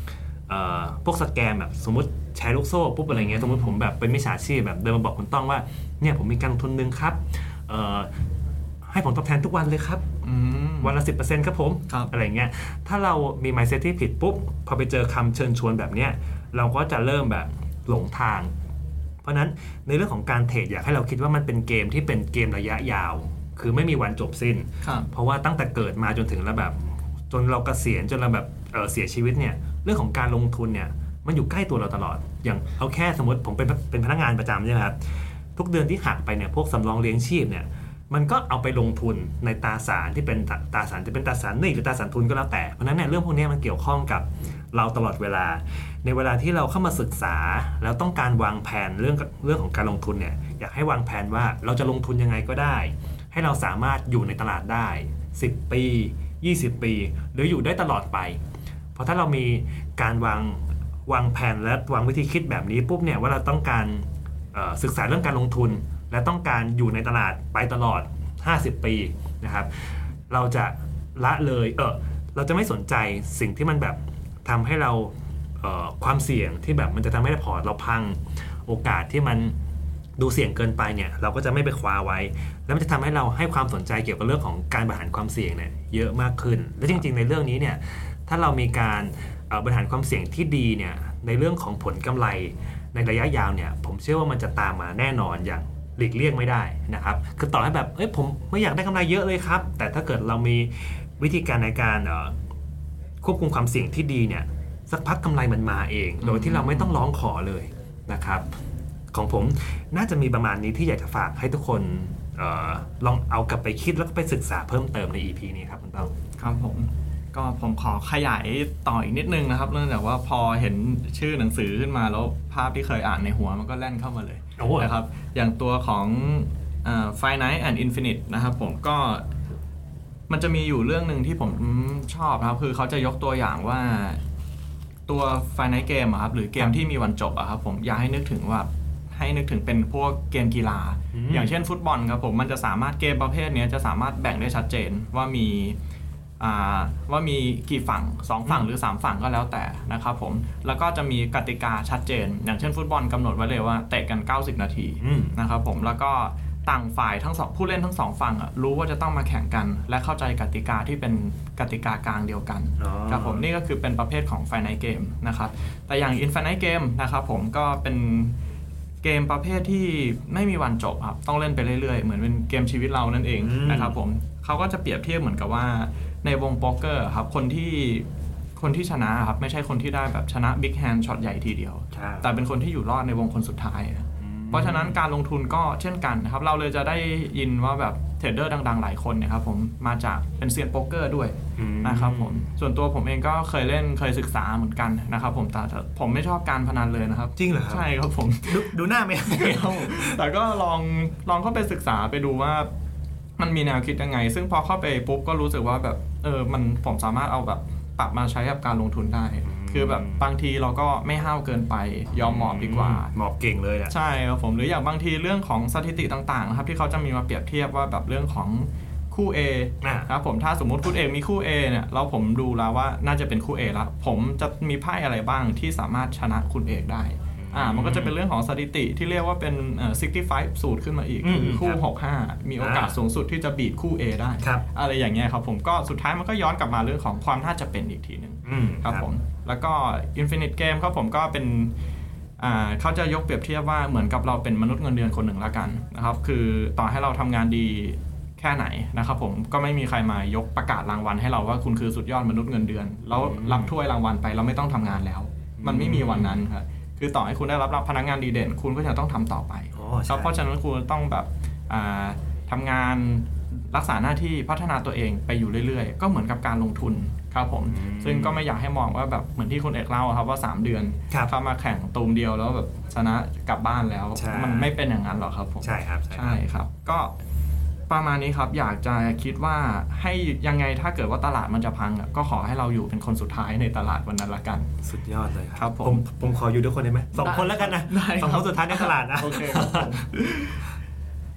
พวกสแกมแบบสมมติแชร์ลูกโซ่ปุ๊บอะไรเงี้ยสมมติผมแบบเป็นมิจฉาชีพแบบเดินมาบอกคุณต้องว่าเนี่ยผมมีการลงทุนนึงครับให้ผลตอบแทนทุกวันเลยครับวันละ สิบเปอร์เซ็นต์ ครับผมอะไรเงี้ยถ้าเรามี mindset ที่ผิดปุ๊บพอไปเจอคำเชิญชวนแบบเนี้ยเราก็จะเริ่มแบบหลงทางเพราะนั้นในเรื่องของการเทรดอยากให้เราคิดว่ามันเป็นเกมที่เป็นเกมระยะยาวคือไม่มีวันจบสิ้นเพราะว่าตั้งแต่เกิดมาจนถึงแล้วแบบจนเราเกษียณจนเราแบบ เอ่อ เสียชีวิตเนี่ยเรื่องของการลงทุนเนี่ยมันอยู่ใกล้ตัวเราตลอดอย่างเอาแค่สมมติผมเป็นเป็นพนักงานประจำใช่ไหมครับทุกเดือนที่หักไปเนี่ยพวกสำรองเลี้ยงชีพเนี่ยมันก็เอาไปลงทุนในตราสารที่เป็นตราสารที่เป็นตราสารหนี้หรือตราสารทุนก็แล้วแต่เพราะนั้นเนี่ยเรื่องพวกนี้มันเกี่ยวข้องกับเราตลอดเวลาในเวลาที่เราเข้ามาศึกษาแล้วต้องการวางแผนเรื่องเรื่องของการลงทุนเนี่ยอยากให้วางแผนว่าเราจะลงทุนยังไงก็ได้ให้เราสามารถอยู่ในตลาดได้สิบปียี่สิบปีหรืออยู่ได้ตลอดไปเพราะถ้าเรามีการวางวางแผนและวางวิธีคิดแบบนี้ปุ๊บเนี่ยว่าเราต้องการศึกษาเรื่องการลงทุนและต้องการอยู่ในตลาดไปตลอดห้าสิบปีนะครับเราจะละเลยเออเราจะไม่สนใจสิ่งที่มันแบบทำให้เราเอ่อความเสี่ยงที่แบบมันจะทำให้พอร์ตเราพังโอกาสที่มันดูเสี่ยงเกินไปเนี่ยเราก็จะไม่ไปคว้าไว้แล้วมันจะทำให้เราให้ความสนใจเกี่ยวกับเรื่องของการบริหารความเสี่ยงเนี่ยเยอะมากขึ้นและจริงๆในเรื่องนี้เนี่ยถ้าเรามีการบริหารความเสี่ยงที่ดีเนี่ยในเรื่องของผลกำไรในระยะยาวเนี่ยผมเชื่อว่ามันจะตามมาแน่นอนอย่างหลีกเลี่ยงไม่ได้นะครับคือต่อให้แบบเอ้ยผมไม่อยากได้กำไรเยอะเลยครับแต่ถ้าเกิดเรามีวิธีการในการควบคุมความเสี่ยงที่ดีเนี่ยสักพักกำไรมันมาเองโดยที่เราไม่ต้องร้องขอเลยนะครับของผมน่าจะมีประมาณนี้ที่อยากจะฝากให้ทุกคนเอ่อลองเอากลับไปคิดแล้วก็ไปศึกษาเพิ่มเติมใน อี พี นี้ครับคุณต้องครับผมก็ผมขอขยายต่ออีกนิดนึงนะครับเนื่องจากว่าพอเห็นชื่อหนังสือขึ้นมาแล้วภาพที่เคยอ่านในหัวมันก็แล่นเข้ามาเลยนะครับอย่างตัวของเอ่อ Finite and Infinite นะครับผมก็มันจะมีอยู่เรื่องนึงที่ผมชอบครับคือเขาจะยกตัวอย่างว่าตัว Finite Game ครับหรือเกมที่มีวันจบอะครับผมอยากให้นึกถึงว่าให้นึกถึงเป็นพวกเกมกีฬาอย่างเช่นฟุตบอลครับผมมันจะสามารถเกมประเภทนี้จะสามารถแบ่งได้ชัดเจนว่ามีว่ามีกี่ฝั่งสองฝั่งหรือสามฝั่งก็แล้วแต่นะครับผมแล้วก็จะมีกติกาชัดเจนอย่างเช่นฟุตบอลกำหนดไว้เลยว่าเตะกันเก้าสิบนาทีนะครับผมแล้วก็ต่างฝ่ายทั้งสองผู้เล่นทั้งสองฝั่งรู้ว่าจะต้องมาแข่งกันและเข้าใจกติกาที่เป็นกติกากลางเดียวกันครับผมนี่ก็คือเป็นประเภทของ Finite Game นะครับแต่อย่าง Infinite Game นะครับผมก็เป็นเกมประเภทที่ไม่มีวันจบครับต้องเล่นไปเรื่อยๆเหมือนเป็นเกมชีวิตเรานั่นเองนะครับผมเขาก็จะเปรียบเทียบเหมือนกับว่าในวงโป๊กเกอร์ครับคนที่คนที่ชนะครับไม่ใช่คนที่ได้แบบชนะบิ๊กแฮนด์ช็อตใหญ่ทีเดียวแต่เป็นคนที่อยู่รอดในวงคนสุดท้ายเพราะฉะนั้นการลงทุนก็เช่นกันนะครับเราเลยจะได้ยินว่าแบบเทรดเดอร์ดังๆหลายคนเนี่ยครับผมมาจากเป็นเซียนโป๊กเกอร์ด้วยนะครับผมส่วนตัวผมเองก็เคยเล่นเคยศึกษาเหมือนกันนะครับผมแต่ผมไม่ชอบการพนันเลยนะครับจริงเหรอใช่ครับผมดดูหน้าไม่แต่ก็ลองลองเข้าไปศึกษาไปดูว่ามันมีแนวคิดยังไงซึ่งพอเข้าไปปุ๊บก็รู้สึกว่าแบบเออมันผมสามารถเอาแบบปรับมาใช้กับการลงทุนได้คือแบบบางทีเราก็ไม่ห้าวเกินไปยอมหมอบดีกว่าหมอบเก่งเลยอ่ะใช่ครับผมหรืออย่างบางทีเรื่องของสถิติต่างๆนะครับที่เขาจะมีมาเปรียบเทียบว่าแบบเรื่องของคู่ A นะครับผมถ้าสมมุติคุณเอกมีคู่ A เนี่ยแล้วผมดูแล้วว่าน่าจะเป็นคู่ A แล้วผมจะมีไพ่อะไรบ้างที่สามารถชนะคุณเอกได้อ่ามันก็จะเป็นเรื่องของสถิติที่เรียกว่าเป็นเอ่อหกสิบห้าสูตรขึ้นมาอีกคู่หกสิบห้ามีโอกาสสูงสุดที่จะบีทคู่ A ได้อะไรอย่างเงี้ยครับผมก็สุดท้ายมันก็ย้อนกลับมาเรื่องของความน่าจะเป็นอีกทีนึงครับผมแล้วก็ Infinite Game ครับผมก็เป็นอ่าเขาจะยกเปรียบเทียบว่าเหมือนกับเราเป็นมนุษย์เงินเดือนคนหนึ่งละกันนะครับคือต่อให้เราทำงานดีแค่ไหนนะครับผมก็ไม่มีใครมายกประกาศรางวัลให้เราว่าคุณคือสุดยอดมนุษย์เงินเดือนแล้วรับถ้วยรางวัลไปเราไม่ต้องทำงานแล้วมันไม่มีวันนั้นครับคือต่อให้คุณได้รับรับพนักงานดีเด่นคุณก็จะต้องทำต่อไปเพราะฉะนั้นคุณต้องแบบทำงานรักษาหน้าที่พัฒนาตัวเองไปอยู่เรื่อยๆก็เหมือนกับการลงทุนครับผมซึ่งก็ไม่อยากให้มองว่าแบบเหมือนที่คุณเอกเล่าครับว่าสามเดือนเข้ามาแข่งตูมเดียวแล้วแบบชนะกลับบ้านแล้วมันไม่เป็นอย่างนั้นหรอกครับผมใช่ครับใช่ครับก็ประมาณนี้ครับอยากจะคิดว่าให้ยังไงถ้าเกิดว่าตลาดมันจะพังก็ขอให้เราอยู่เป็นคนสุดท้ายในตลาดวันนั้นละกันสุดยอดเลยครับผมผมขออยู่ด้วยคนได้ไหมสองคนแล้วกันนะสองคนสุดท้ายในตลาดนะโอเคครับ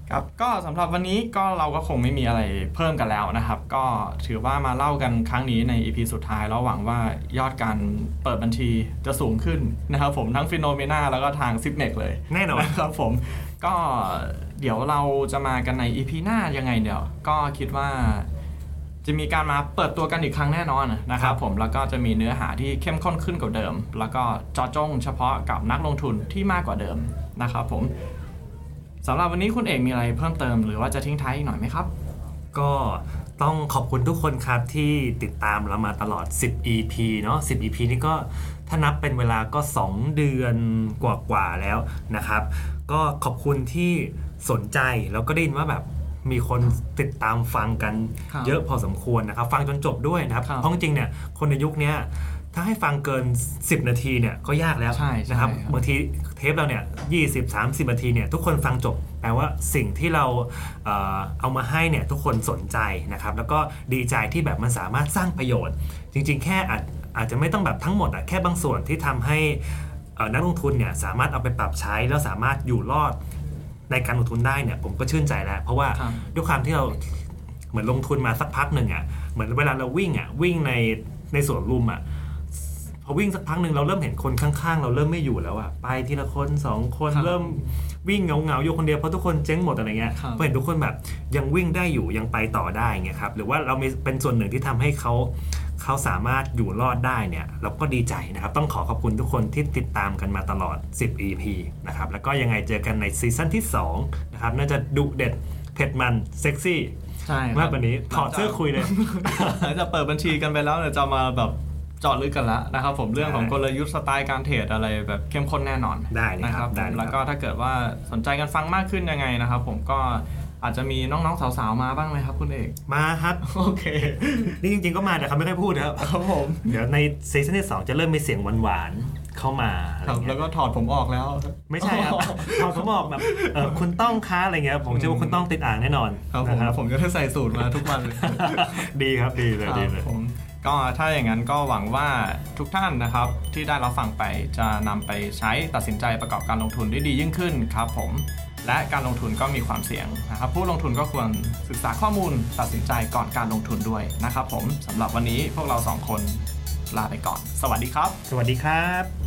ครับก็สำหรับวันนี้ก็เราก็คงไม่มีอะไรเพิ่มกันแล้วนะครับก็ถือว่ามาเล่ากันครั้งนี้ใน อี พี สุดท้ายแล้วหวังว่ายอดการเปิดบัญชีจะสูงขึ้นนะครับผมทั้ง Phenomena แล้วก็ทาง Zipnex เลยแน่นอนครับผมก็เดี๋ยวเราจะมากันใน อี พี หน้ายังไงเดี๋ยวก็คิดว่าจะมีการมาเปิดตัวกันอีกครั้งแน่นอนนะครับผมแล้วก็จะมีเนื้อหาที่เข้มข้นขึ้นกว่าเดิมแล้วก็เจาะจงเฉพาะกับนักลงทุนที่มากกว่าเดิมนะครับผมสำหรับวันนี้คุณเอกมีอะไรเพิ่มเติมหรือว่าจะทิ้งท้ายอีกหน่อยไหมครับก็ต้องขอบคุณทุกคนครับที่ติดตามเรามาตลอดสิบ อี พี เนาะสิบ อี พี นี่ก็ถ้านับเป็นเวลาก็สองเดือนกว่าๆแล้วนะครับก็ขอบคุณที่สนใจแล้วก็ได้ยินว่าแบบมีคนติดตามฟังกันเยอะพอสมควรนะครับฟังจนจบด้วยนะครับเพราะจริงๆเนี่ยคนในยุคนี้ถ้าให้ฟังเกินสิบนาทีเนี่ยก็ยากแล้วนะครับบางทีเทปเราเนี่ยยี่สิบ สามสิบนาทีเนี่ยทุกคนฟังจบแปลว่าสิ่งที่เราเอ่อเอามาให้เนี่ยทุกคนสนใจนะครับแล้วก็ดีใจที่แบบมันสามารถสร้างประโยชน์จริงๆแค่อาจอาจจะไม่ต้องแบบทั้งหมดอะแค่บางส่วนที่ทำให้นักลงทุนเนี่ยสามารถเอาไปปรับใช้แล้วสามารถอยู่รอดในการลงทุนได้เนี่ยผมก็ชื่นใจแล้วเพราะว่าด้วยความที่เราเหมือนลงทุนมาสักพักหนึ่งอ่ะเหมือนเวลาเราวิ่งอ่ะวิ่งในในสวนลุมอ่ะพอวิ่งสักพักหนึ่งเราเริ่มเห็นคนข้างๆเราเริ่มไม่อยู่แล้วอ่ะไปทีละคนสองคนเริ่มวิ่งเงาๆอยู่คนเดียวเพราะทุกคนเจ๊งหมดอะไรเงี้ยพอเห็นทุกคนแบบยังวิ่งได้อยู่ยังไปต่อได้เงี้ยครับหรือว่าเราเป็นส่วนหนึ่งที่ทำให้เขาเขาสามารถอยู่รอดได้เนี่ยเราก็ดีใจนะครับต้องขอขอบคุณทุกคนที่ติดตามกันมาตลอดสิบ อี พี นะครับแล้วก็ยังไงเจอกันในซีซั่นที่สองนะครับน่าจะดุเด็ดเผ็ดมันเซ็กซี่ใช่มากกว่านี้ถอดเสื้อคุยเลยจะเปิดบัญชีกันไปแล้วเดี๋ยวจะมาแบบเจาะลึกกันละนะครับผมเรื่องของกลยุทธ์สไตล์การเทรดอะไรแบบเข้มข้นแน่นอนได้นะครับแล้วก็ถ้าเกิดว่าสนใจกันฟังมากขึ้นยังไงนะครับผมก็อาจจะมีน้องๆสาวๆมาบ้างไหมครับคุณเอกมาครับโอเคนี่จริงๆก็มาแต่เขาไม่ค่อยพูดนะครับครับผมเดี๋ยวในซีซั่นที่สองจะเริ่มมีเสียงหวานๆเข้ามาแล้วก็ถอดผมออกแล้วไม่ใช่ครับถอดผมออกแบบเออคุณต้องค้าอะไรเงี้ยผมเชื่อว่าคุณต้องติดอ่างแน่นอนครับผมผมจะได้ใส่สูตรมาทุกวันดีครับดีเลยดีเลยก็ถ้าอย่างนั้นก็หวังว่าทุกท่านนะครับที่ได้รับฟังไปจะนำไปใช้ตัดสินใจประกอบการลงทุนได้ดียิ่งขึ้นครับผมและการลงทุนก็มีความเสี่ยงนะครับผู้ลงทุนก็ควรศึกษาข้อมูลตัดสินใจก่อนการลงทุนด้วยนะครับผมสำหรับวันนี้พวกเราสองคนลาไปก่อนสวัสดีครับสวัสดีครับ